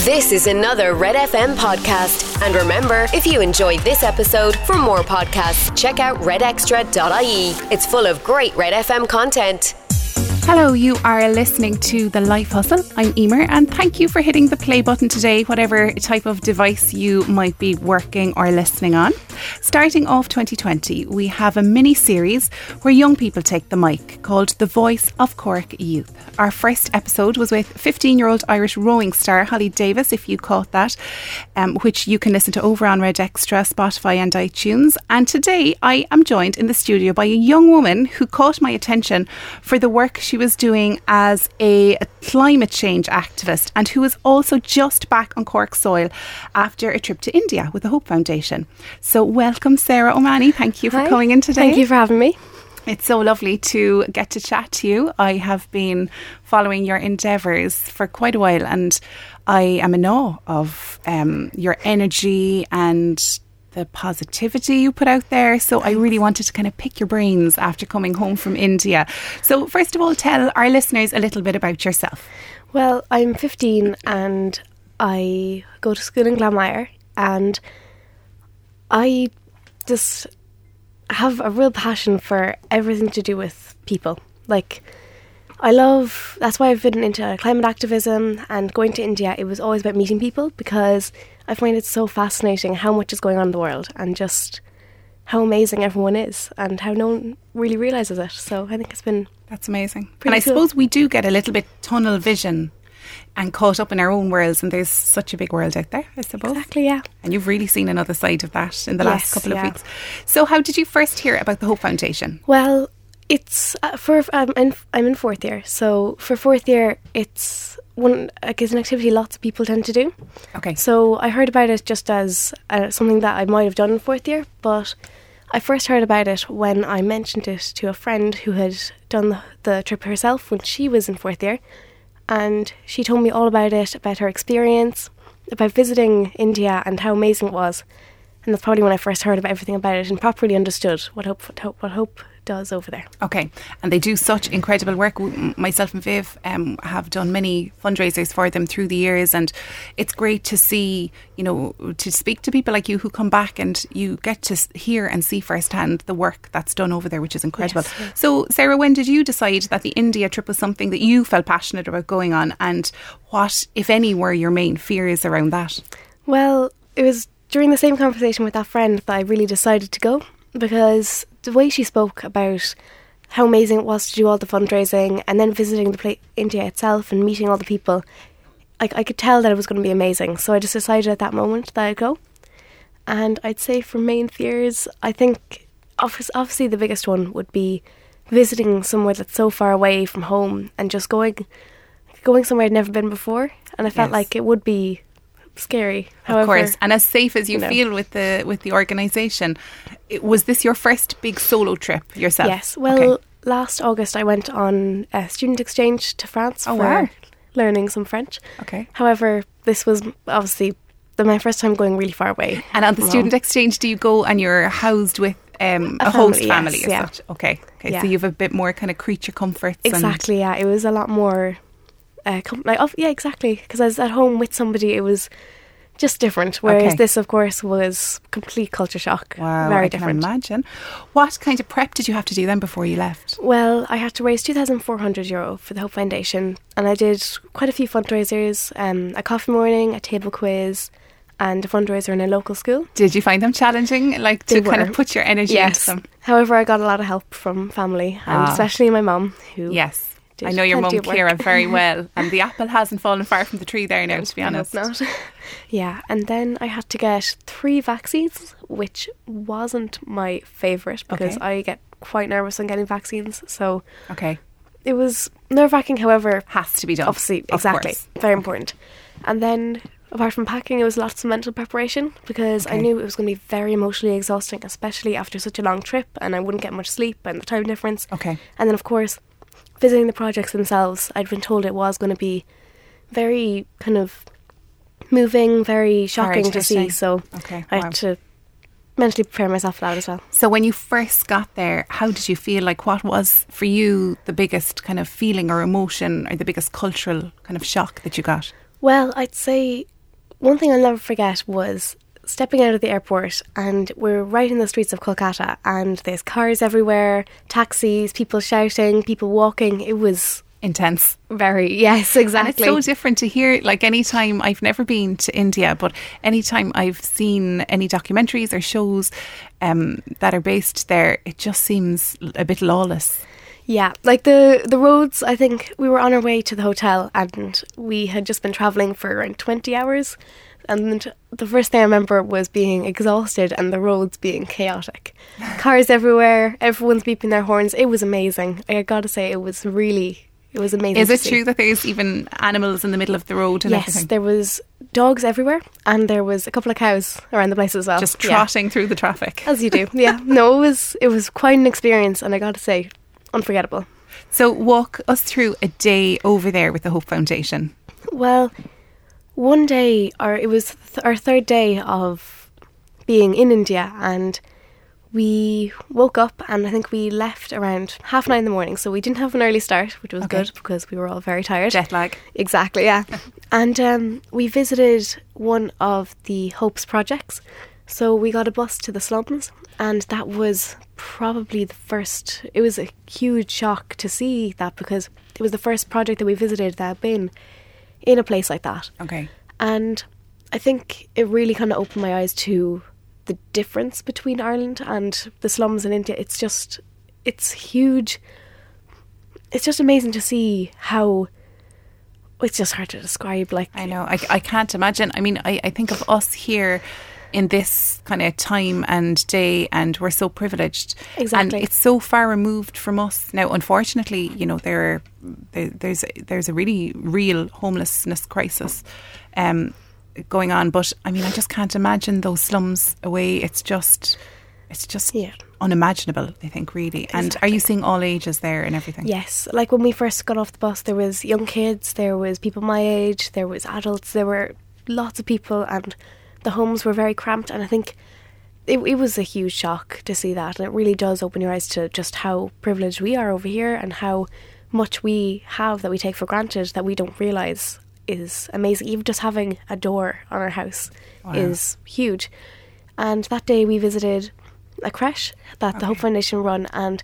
This is another Red FM podcast. And remember, if you enjoyed this episode, for more podcasts, check out redextra.ie. It's full of great Red FM content. Hello, you are listening to The Life Hustle. I'm Emer, and thank you for hitting the play button today, whatever type of device you might be working or listening on. Starting off 2020, we have a mini-series where young people take the mic called The Voice of Cork Youth. Our first episode was with 15-year-old Irish rowing star Holly Davis, if you caught that, which you can listen to over on Red Extra, Spotify and iTunes. And today I am joined in the studio by a young woman who caught my attention for the work she was doing as a climate change activist, and who is also just back on Cork soil after a trip to India with the Hope Foundation. So welcome, Sarah O'Mahony. Thank you for coming in today. Thank you for having me. It's so lovely to get to chat to you. I have been following your endeavours for quite a while, and I am in awe of your energy and the positivity you put out there. So I really wanted to kind of pick your brains after coming home from India. So first of all, tell our listeners a little bit about yourself. Well, I'm 15 and I go to school in Glanmire, and I just have a real passion for everything to do with people. Like, that's why I've been into climate activism, and going to India, it was always about meeting people, because I find it so fascinating how much is going on in the world and just how amazing everyone is and how no one really realises it. So I think it's been... That's amazing. And I suppose we do get a little bit tunnel vision and caught up in our own worlds, and there's such a big world out there, I suppose. Exactly, yeah. And you've really seen another side of that in the last couple of weeks. So how did you first hear about the Hope Foundation? Well, it's I'm in fourth year, so for fourth year it's an activity lots of people tend to do. Okay. So I heard about it just as something that I might have done in fourth year, but I first heard about it when I mentioned it to a friend who had done the trip herself when she was in fourth year, and she told me all about it, about her experience, about visiting India and how amazing it was. And that's probably when I first heard about everything about it and properly understood what Hope does over there. Okay. And they do such incredible work. Myself and Viv have done many fundraisers for them through the years, and it's great to see, to speak to people like you who come back and you get to hear and see firsthand the work that's done over there, which is incredible. Yes. So Sarah, when did you decide that the India trip was something that you felt passionate about going on, and what, if any, were your main fears around that? Well, it was during the same conversation with that friend that I really decided to go, because the way she spoke about how amazing it was to do all the fundraising and then visiting India itself and meeting all the people, I could tell that it was going to be amazing. So I just decided at that moment that I'd go. And I'd say for main fears, I think obviously the biggest one would be visiting somewhere that's so far away from home and just going somewhere I'd never been before. And I felt like it would be scary. However, of course, and as safe as you feel with the organisation. Was this your first big solo trip yourself? Yes. Well, last August I went on a student exchange to France for learning some French. Okay. However, this was obviously my first time going really far away. And on the student exchange, do you go and you're housed with a host family? Yes, as such? Okay. Yeah. So you have a bit more kind of creature comforts. Exactly. Yeah. It was a lot more. Exactly. Because I was at home with somebody, it was just different. Whereas this, of course, was complete culture shock. Wow, very I different. can imagine. What kind of prep did you have to do then before you left? Well, I had to raise €2,400 for the Hope Foundation, and I did quite a few fundraisers: a coffee morning, a table quiz, and a fundraiser in a local school. Did you find them challenging, to kind of put your energy into them? However, I got a lot of help from family, and especially my mum, who... Yes. I know your mum, Ciara, very well, and the apple hasn't fallen far from the tree there now, to be honest. Not. Yeah, and then I had to get 3 vaccines, which wasn't my favourite because I get quite nervous on getting vaccines. So it was nerve-wracking, however... Has to be done. Obviously, exactly. Very important. And then, apart from packing, it was lots of mental preparation, because I knew it was going to be very emotionally exhausting, especially after such a long trip, and I wouldn't get much sleep and the time difference. Okay. And then, of course, visiting the projects themselves, I'd been told it was going to be very kind of moving, very shocking to see. So I had to mentally prepare myself for that as well. So when you first got there, how did you feel? Like, what was for you the biggest kind of feeling or emotion or the biggest cultural kind of shock that you got? Well, I'd say one thing I'll never forget was stepping out of the airport, and we're right in the streets of Kolkata, and there's cars everywhere, taxis, people shouting, people walking. It was intense. Very, yes, exactly. And it's so different to hear, like, anytime, I've never been to India, but anytime I've seen any documentaries or shows that are based there, it just seems a bit lawless. Yeah, like the roads, I think we were on our way to the hotel, and we had just been travelling for around 20 hours. And the first thing I remember was being exhausted and the roads being chaotic. Cars everywhere, everyone's beeping their horns. It was amazing. I got to say, it was amazing. Is it true that there's even animals in the middle of the road and everything? Yes, there was dogs everywhere, and there was a couple of cows around the place as well. Just trotting through the traffic. As you do, yeah. No, it was quite an experience, and I got to say, unforgettable. So walk us through a day over there with the Hope Foundation. Well, one day, it was our third day of being in India, and we woke up, and I think we left around 9:30 in the morning, so we didn't have an early start, which was good because we were all very tired. Jet lag. Exactly, yeah. And we visited one of the Hope's projects, so we got a bus to the slums, and that was probably it was a huge shock to see that, because it was the first project that we visited that had been in a place like that. Okay. And I think it really kind of opened my eyes to the difference between Ireland and the slums in India. It's huge. It's just amazing to see how, it's just hard to describe. Like, I know, I can't imagine. I mean, I think of us here in this kind of time and day, and we're so privileged. Exactly. And it's so far removed from us. Now, unfortunately, you know, there's a really real homelessness crisis going on, but I mean, I just can't imagine those slums away. It's just unimaginable, I think, really. Exactly. And are you seeing all ages there and everything? Yes. Like when we first got off the bus, there was young kids, there was people my age, there was adults, there were lots of people, and the homes were very cramped. And I think it was a huge shock to see that, and it really does open your eyes to just how privileged we are over here, and how much we have that we take for granted that we don't realise is amazing. Even just having a door on our house is huge. And that day we visited a creche that the Hope Foundation run, and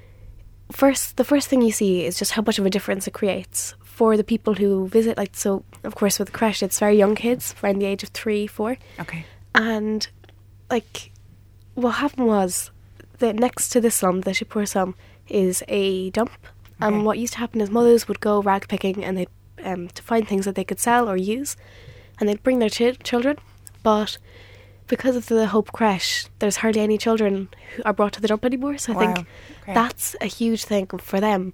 the first thing you see is just how much of a difference it creates for the people who visit. Like, so of course with the creche, it's very young kids around the age of 3, 4. Okay. And like, what happened was that next to the slum, the Shapur slum, is a dump. Okay. And what used to happen is mothers would go rag picking, and they'd to find things that they could sell or use, and they'd bring their children. But because of the Hope creche, there's hardly any children who are brought to the dump anymore. So I think that's a huge thing for them,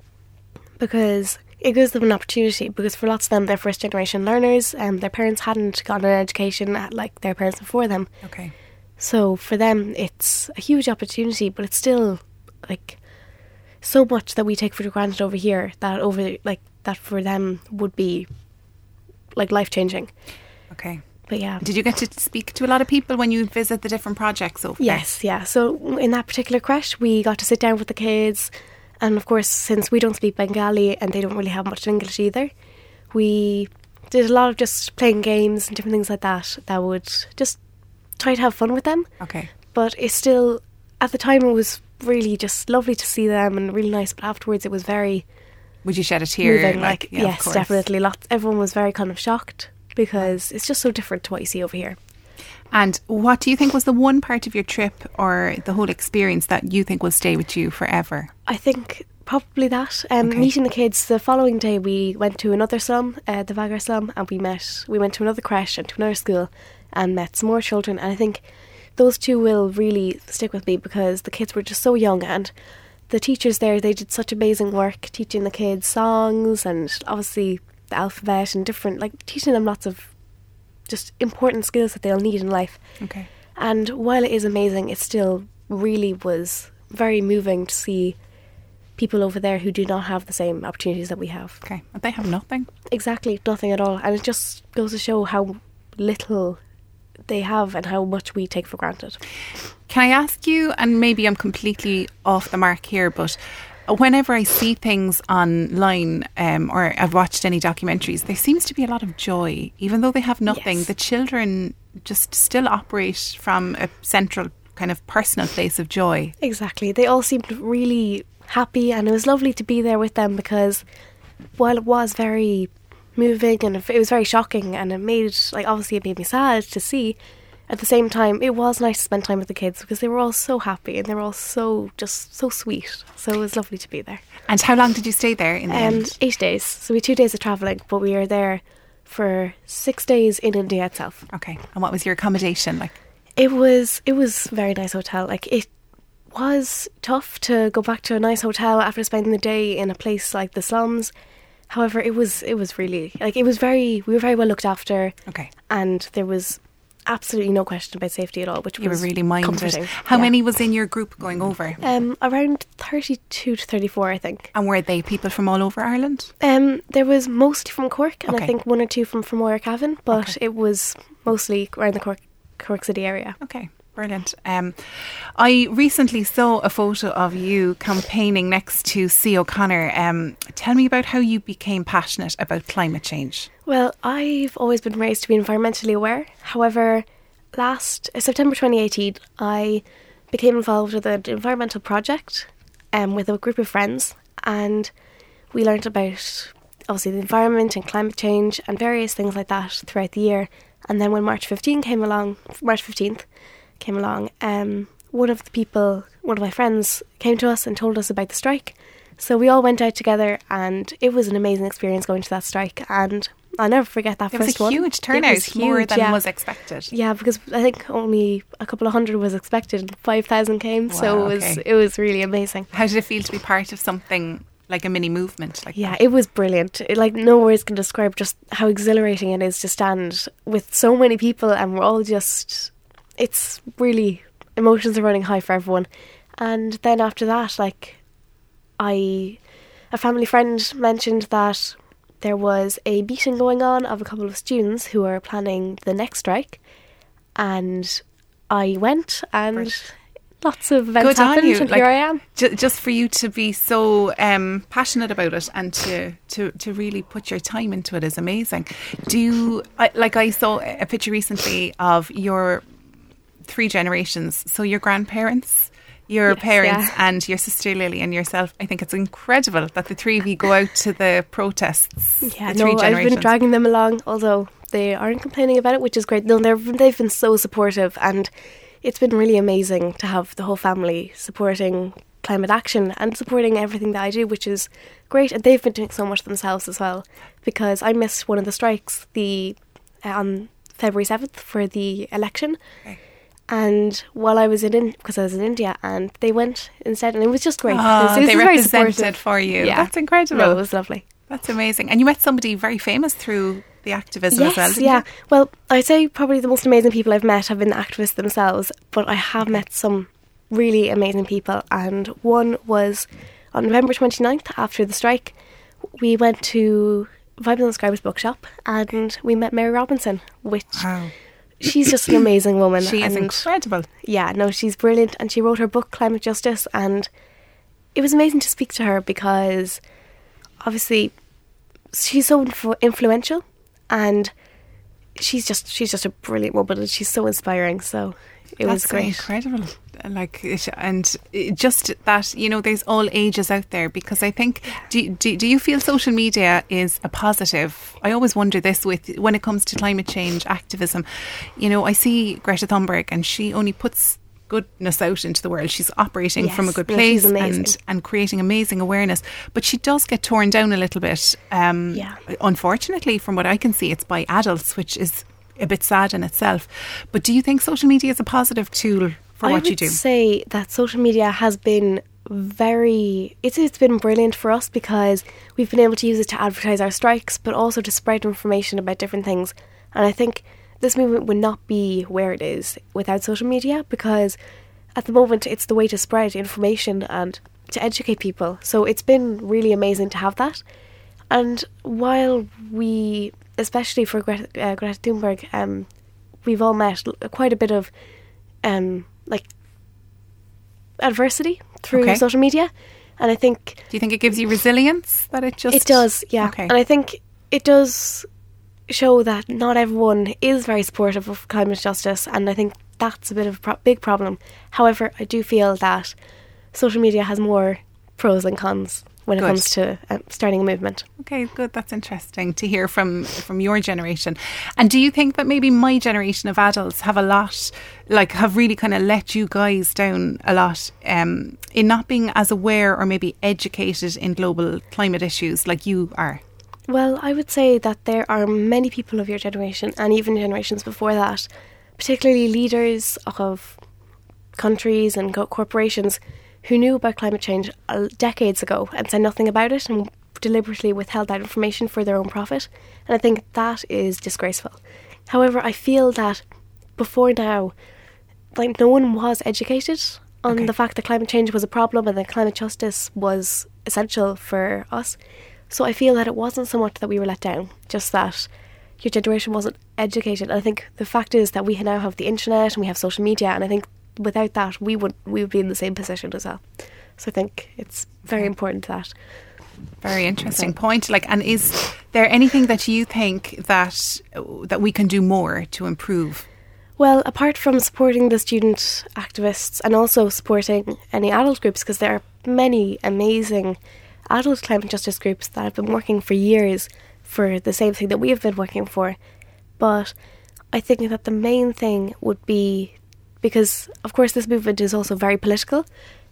because it gives them an opportunity, because for lots of them, they're first generation learners, and their parents hadn't gotten an education like their parents before them. Okay. So for them, it's a huge opportunity, but it's still like so much that we take for granted over here that for them would be like life-changing. Okay. But yeah. Did you get to speak to a lot of people when you visit the different projects over there? Yes, yeah. So in that particular creche, we got to sit down with the kids, and of course, since we don't speak Bengali and they don't really have much English either, we did a lot of just playing games and different things like that would just try to have fun with them. Okay. But it's still, at the time, it was really just lovely to see them and really nice, but afterwards it was very... Would you shed a tear? Moving, yes, definitely. Everyone was very kind of shocked, because it's just so different to what you see over here. And what do you think was the one part of your trip or the whole experience that you think will stay with you forever? I think probably that. Meeting the kids. The following day we went to another slum, the Vagar slum, and we went to another creche and to another school and met some more children. And I think those two will really stick with me, because the kids were just so young, and the teachers there, they did such amazing work teaching the kids songs and obviously the alphabet and different, like teaching them lots of just important skills that they'll need in life. Okay. And while it is amazing, it still really was very moving to see people over there who do not have the same opportunities that we have. Okay. And they have nothing. Exactly, nothing at all. And it just goes to show how little they have and how much we take for granted. Can I ask you, and maybe I'm completely off the mark here, but whenever I see things online or I've watched any documentaries, there seems to be a lot of joy, even though they have nothing. Yes. The children just still operate from a central kind of personal place of joy. Exactly. They all seemed really happy, and it was lovely to be there with them, because while it was very moving and it was very shocking, and obviously it made me sad to see, at the same time it was nice to spend time with the kids, because they were all so happy and they were all so sweet. So it was lovely to be there. And how long did you stay there in the end? 8 days. So we had 2 days of travelling, but we were there for 6 days in India itself. Okay. And what was your accommodation like? It was a very nice hotel. Like, it was tough to go back to a nice hotel after spending the day in a place like the slums. However, it was really, like, we were very well looked after. Okay. And there was absolutely no question about safety at all, which You was were really minded. comforting. How many was in your group going over? Around 32 to 34, I think. And were they people from all over Ireland? There was mostly from Cork, and Okay. I think 1 or 2 from Fermoy or Cavan, but Okay. it was mostly around the Cork City area. Okay, brilliant. I recently saw a photo of you campaigning next to C. O'Connor. Tell me about how you became passionate about climate change. Well, I've always been raised to be environmentally aware. However, last September 2018, I became involved with an environmental project with a group of friends, and we learnt about, obviously, the environment and climate change and various things like that throughout the year. And then when March 15th came along, one of my friends came to us and told us about the strike. So we all went out together, and it was an amazing experience going to that strike, and I'll never forget that There first was a one. huge It turnout, was more huge, than yeah. was expected. Yeah, because I think only a couple of hundred was expected, and 5,000 came, so Wow, it was really amazing. How did it feel to be part of something like a mini movement like Yeah, that? it was brilliant. No words can describe just how exhilarating it is to stand with so many people, and we're all just, it's really, emotions are running high for everyone. And then after that, a family friend mentioned that there was a meeting going on of a couple of students who are planning the next strike, and I went, and Brilliant. lots of events Good on happened, you. and Like, here I am. Just for you to be so passionate about it and to really put your time into it is amazing. I saw a picture recently of your 3 generations, so your grandparents, your Yes, parents, yeah. and your sister Lily and yourself. I think it's incredible that the 3 of you go out to the protests. Yeah, the 3 no, I've generations. been dragging them along, although they aren't complaining about it, which is great. No, they've been so supportive, and it's been really amazing to have the whole family supporting climate action and supporting everything that I do, which is great. And they've been doing so much themselves as well, because I missed one of the strikes on February 7th for the election. Okay. And while I was because I was in India, and they went instead, and it was just great. Oh, It was they very represented supportive. for you. Yeah. That's incredible. No, it was lovely. That's amazing. And you met somebody very famous through the activism as well, didn't yeah. you? Well, I'd say probably the most amazing people I've met have been the activists themselves, but I have met some really amazing people, and one was on November 29th, after the strike, we went to Bible and Scribes bookshop, and we met Mary Robinson, which Wow. she's just an amazing woman. She is and incredible. yeah, no, she's brilliant, and she wrote her book Climate Justice, and it was amazing to speak to her, because obviously she's so influential, and she's just a brilliant woman, and she's so inspiring. So it was great. Incredible. Just that, there's all ages out there, because I think, do you feel social media is a positive? I always wonder this when it comes to climate change activism. I see Greta Thunberg, and she only puts goodness out into the world. She's operating Yes, from a good no, place she's amazing. and creating amazing awareness, but she does get torn down a little bit. Unfortunately, from what I can see, it's by adults, which is a bit sad in itself. But do you think social media is a positive tool for what you do? I would say that social media has been it's been brilliant for us, because we've been able to use it to advertise our strikes, but also to spread information about different things. And I think this movement would not be where it is without social media, because at the moment it's the way to spread information and to educate people. So it's been really amazing to have that. And while we, especially for Greta Thunberg, we've all met quite a bit of adversity through Okay. social media, And I think... Do you think it gives you resilience that it just... It does, yeah. Okay. And I think it does show that not everyone is very supportive of climate justice, and I think that's a bit of a big problem. However, I do feel that social media has more pros than cons when it comes to starting a movement. Okay, good. That's interesting to hear from your generation. And do you think that maybe my generation of adults have have really kind of let you guys down a lot in not being as aware or maybe educated in global climate issues like you are? Well, I would say that there are many people of your generation and even generations before that, particularly leaders of countries and corporations who knew about climate change decades ago and said nothing about it and deliberately withheld that information for their own profit. And I think that is disgraceful. However, I feel that before now, like, no one was educated on the fact that climate change was a problem and that climate justice was essential for us. So I feel that it wasn't so much that we were let down, just that your generation wasn't educated. And I think the fact is that we now have the internet and we have social media, and I think without that we would be in the same position as well. So I think it's very important that. Very interesting point. And is there anything that you think that we can do more to improve? Well, apart from supporting the student activists and also supporting any adult groups, because there are many amazing adult climate justice groups that have been working for years for the same thing that we have been working for. But I think that the main thing would be, because of course this movement is also very political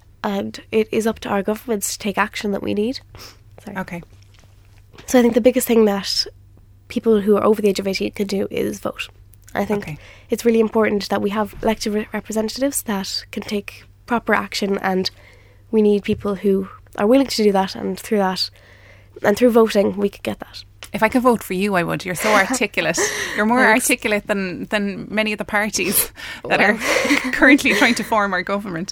and it is up to our governments to take action that we need. Sorry. Okay. So I think the biggest thing that people who are over the age of 18 can do is vote. I think it's really important that we have elected representatives that can take proper action, and we need people who are willing to do that, and through voting we could get that. If I could vote for you, I would. You're so articulate. You're more articulate than many of the parties that are currently trying to form our government.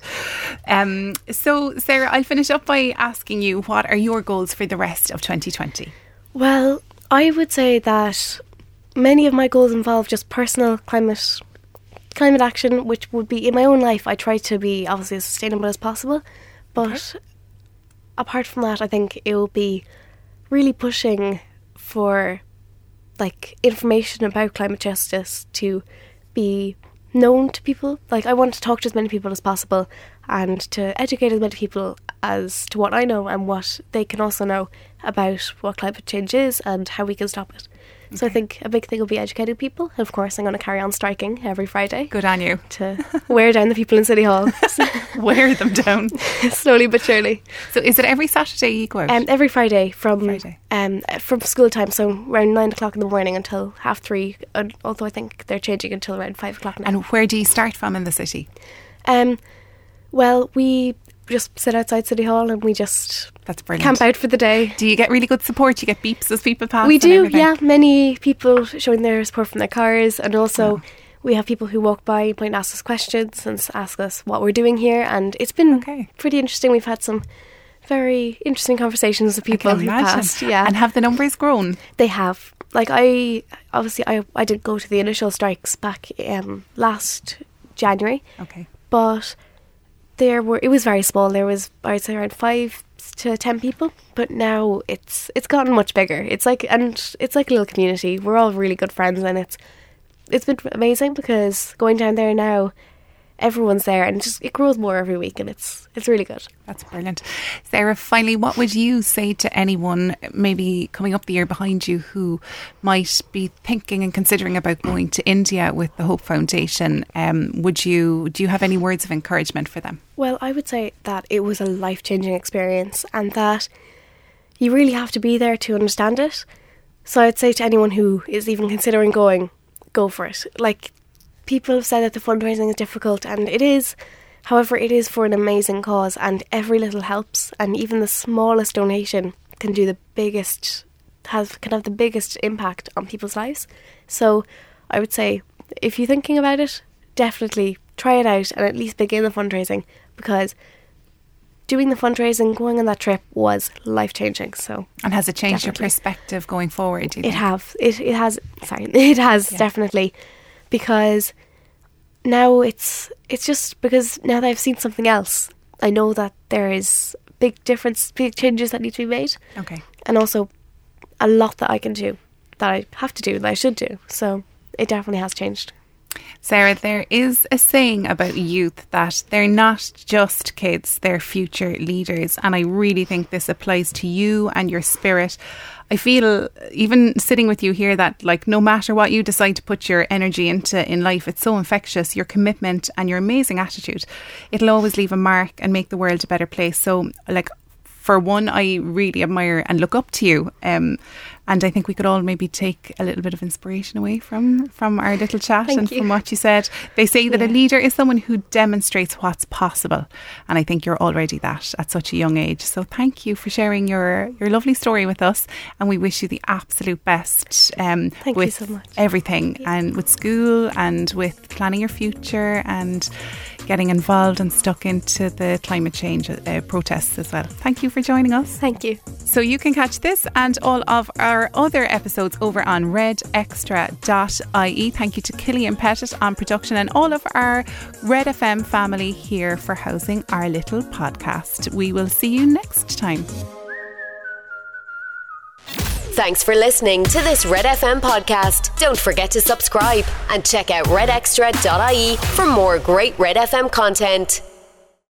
So, Sarah, I'll finish up by asking you, what are your goals for the rest of 2020? Well, I would say that many of my goals involve just personal climate action, which would be in my own life. I try to be obviously as sustainable as possible, but apart from that, I think it will be really pushing for information about climate justice to be known to people. I want to talk to as many people as possible and to educate as many people as to what I know and what they can also know about what climate change is and how we can stop it. So I think a big thing will be educating people. And of course, I'm going to carry on striking every Friday. Good on you. To wear down the people in City Hall. Wear them down. Slowly but surely. So is it every Saturday you go out? Every Friday from school time. So around 9 o'clock in the morning until 3:30. Although I think they're changing until around 5 o'clock now. And where do you start from in the city? Well, we just sit outside City Hall and we just That's brilliant. Camp out for the day. Do you get really good support? You get beeps as people pass? We do, yeah. Many people showing their support from their cars, and also we have people who walk by and ask us questions and ask us what we're doing here, and it's been pretty interesting. We've had some very interesting conversations with people who passed. Yeah. And have the numbers grown? They have. I did go to the initial strikes back last January. Okay. But it was very small. There was, I'd say, around 5 to 10 people, but now it's gotten much bigger. It's like a little community. We're all really good friends, and it's been amazing because going down there now, everyone's there, and it grows more every week, and it's really good. That's brilliant. Sarah, finally, what would you say to anyone maybe coming up the year behind you who might be thinking and considering about going to India with the Hope Foundation? Do you have any words of encouragement for them? Well, I would say that it was a life-changing experience, and that you really have to be there to understand it. So I'd say to anyone who is even considering going, go for it. People have said that the fundraising is difficult, and it is. However, it is for an amazing cause, and every little helps, and even the smallest donation can have the biggest impact on people's lives. So I would say, if you're thinking about it, definitely try it out and at least begin the fundraising, because doing the fundraising, going on that trip was life-changing. And has it changed your perspective going forward? It has. Definitely. Because now it's just because now that I've seen something else, I know that there is big difference, big changes that need to be made. Okay. And also a lot that I can do, that I have to do, that I should do. So it definitely has changed. Sarah, there is a saying about youth that they're not just kids, they're future leaders. And I really think this applies to you and your spirit. I feel, even sitting with you here, that like no matter what you decide to put your energy into in life, it's so infectious, your commitment and your amazing attitude. It'll always leave a mark and make the world a better place. So like, for one, I really admire and look up to you. And I think we could all maybe take a little bit of inspiration away from our little chat and from what you said. They say that a leader is someone who demonstrates what's possible. And I think you're already that at such a young age. So thank you for sharing your lovely story with us. And we wish you the absolute best thank with you so much. Everything and with school and with planning your future and getting involved and stuck into the climate change protests as well. Thank you for joining us. Thank you. So you can catch this and all of our other episodes over on redextra.ie. Thank you to Killian Pettit on production and all of our Red FM family here for housing our little podcast. We will see you next time. Thanks for listening to this Red FM podcast. Don't forget to subscribe and check out redextra.ie for more great Red FM content.